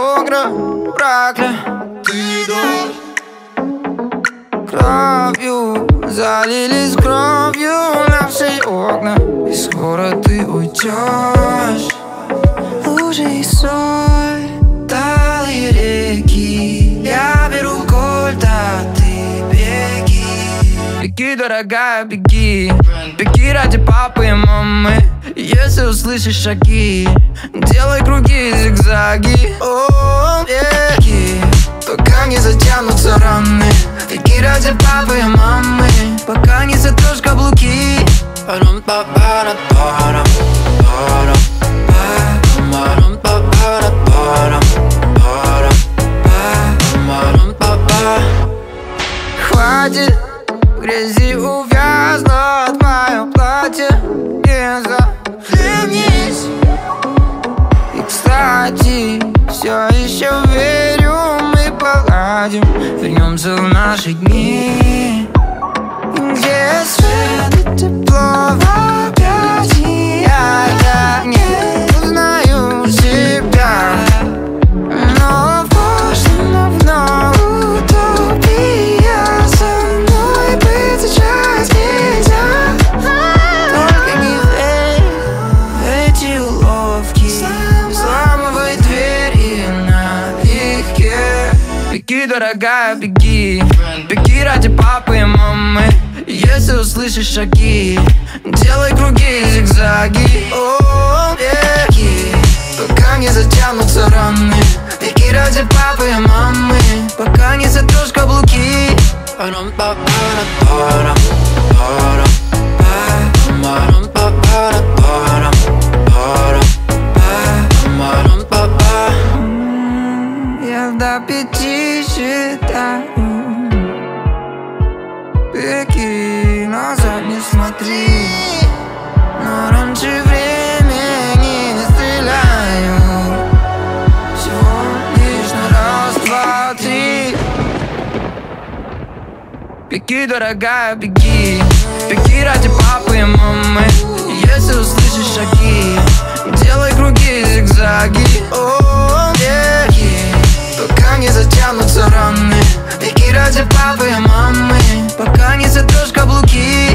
окна проклятый дождь. Кровью залились кровью наши окна, и скоро ты уйдешь. Лужи и соль, талые реки, я беру кольт, а ты беги. Беги, дорогая, беги. Беги ради папы и мамы. Если услышишь шаги, делай круги и зигзаги. О, беги, пока не затянутся раны. Беги ради папы и мамы, пока не затрешь каблуки. Хватит в грязи увязнуть мое платье, не захлебнись. И, кстати, все еще верю, мы поладим, вернемся в наши дни, где свет и тепло в объятиях. Я не узнаю себя, но в прошлом давно утопия. Со мной быть сейчас нельзя. Только не верь в эти уловки, взламывай двери налегке. Беги, дорогая, беги. Беги ради папы и мамы. Если услышишь шаги, делай круги и зигзаги. О, беги, пока не затянутся раны. Беги ради папы и мамы, пока не затрешь каблуки. Я до 5 считаю. Беги, назад не смотри, но раньше времени стреляю. Всего лишь на раз, два, три. Беги, дорогая, беги. Беги ради папы и мамы. Если услышишь шаги, делай круги и зигзаги. О, беги, пока не затянутся раны. Беги ради папы и мамы, пока не затрешь каблуки.